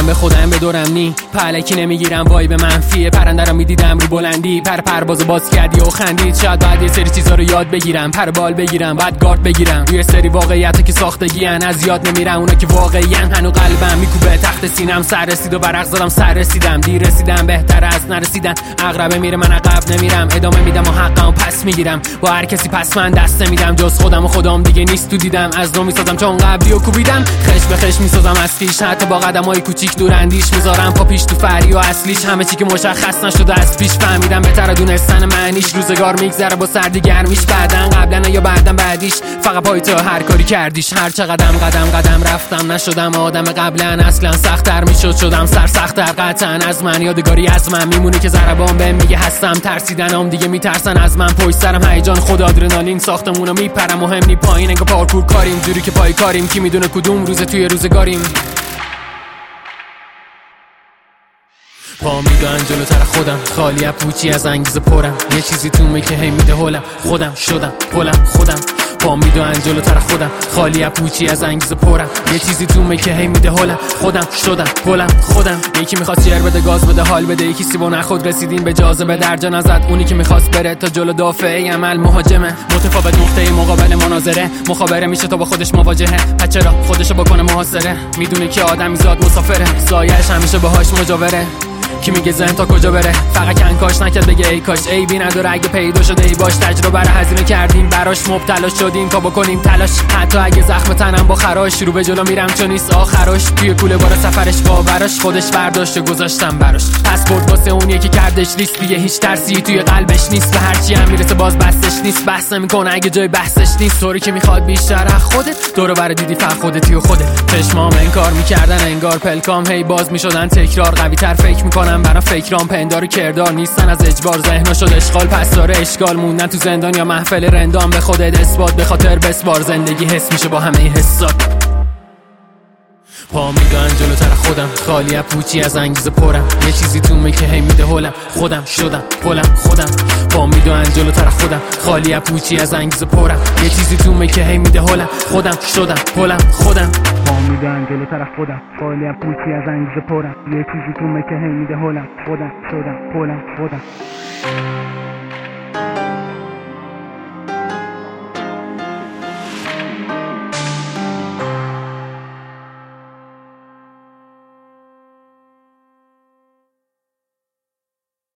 میگیرم به خودم به دورم نی پلکی نمیگیرم وای به منفیه پرنده رو میدیدم رو بلندی پرواز باز کردی و خندید شاید بعد یه سری چیزا رو یاد بگیرم بال بگیرم بعد گارد بگیرم روی سری واقعیتا که ساختگی ان از یاد نمیرن اونا که واقعی ان هنو قلبم میکوبه تخت سینم سر رسید و برق زدم سر رسیدم دیر رسیدم بهتر از نرسیدن عقربه میره من عقب نمیرم ادامه میدم و حقمو پس میگیرم با هر کسی پس من دست نمیدم جز خودم و خودم دیگه نیست تو دیدم از نو میسازم چون قبلی و کوبیدم خش به خش میسازم از خیش حتی با قدمای کوچیک دور اندیش میذارم پا پیش تو فری و اصلیش همه چی که مشخص نشده از پیش فهمیدم بهتره دونستن معنیش روزگار میگذره با سردی گرمیش بعدن قبلا یا بعدن بعدیش فقط پای تو هر کاری کردیش هر چه قدم رفتم نشدم آدم قبلا اصلا سخت‌تر میشد شدم سخت‌تر قطعا از من یادگاری از من میمونه که ضربان بهم میگه هستم ترسیدنم دیگه میترسن از من پشت سرم هیجان خود آدرنالین ساختمونو میپرم مهم نی پایین انگار پارکور کاریم جوری که پای کاریم کی میدونه کدوم روز توی روزگاریم پا میدن جلوتر خودم خالی از پوچی از انگیزه پرم یه چیزی تو که هی میده هولم خودم شدم پلم خودم پا میدن جلوتر خودم خالی از پوچی از انگیزه پرم یه چیزی تو که هی میده هولم خودم شدم پلم خودم یکی میخواست شعر بده گاز بده حال بده یکی سیبو نخود رسیدیم به جاذبه درجا نزد اونی که میخواست بره تا جلو دافعه عمل مهاجمه متفاوت نقطه مقابل مناظره مخابره میشه تا با خودش مواجهه پس چرا خودشو بکنه محاصره میدونه که آدمی زاد مسافره سایه‌اش همیشه باهاش مجاوره کی میگه ذهن تا کجا بره فقط کنکاش نکرد بگه ای کاش ای بی نداره اگه پیدا شده ای باش تجربه رو هزینه کردیم براش مبتلا شدیم تا بکنیم تلاش حتی اگه زخم تنم با خراش رو به جلو میرم چون نیست آخرش توی کوله بار سفرش باورش خودش برداشت و گذاشتم براش پسورد واسه اون یکی کردش لیست دیگه هیچ ترسی توی قلبش نیست به هر چی هم میرسه باز بسش نیست بحث نمیکنه اگه جای بحثش نیست طوری که میخواد بیشتر از خودت دورو بر دیدی فقط خودتی و خودت چشمام انکار میکردن انگار پلکام هی باز میشدن تکرار قوی تر فکر میکنم برا فکرام پندار کردار نیستن از اجبار ذهنا شد اشغال پس داره اشکال موندن تو زندان یا محفل رندام به خودت اثبات به خاطر بسپار زندگی حس میشه با همه حسات پا میدن جلوتر خودم خالی از پوچی از انگیزه پرم یه چیزی تو که هی میده هولم خودم شدم پلم خودم پا میدن جلوتر خودم خالی از پوچی از انگیزه پرم یه چیزی تو که هی میده هولم خودم شدم پلم خودم پا میدن جلوتر خودم خالی از پوچی از انگیزه پرم یه چیزی تو که هی میده هولم خودم شدم پلم خودم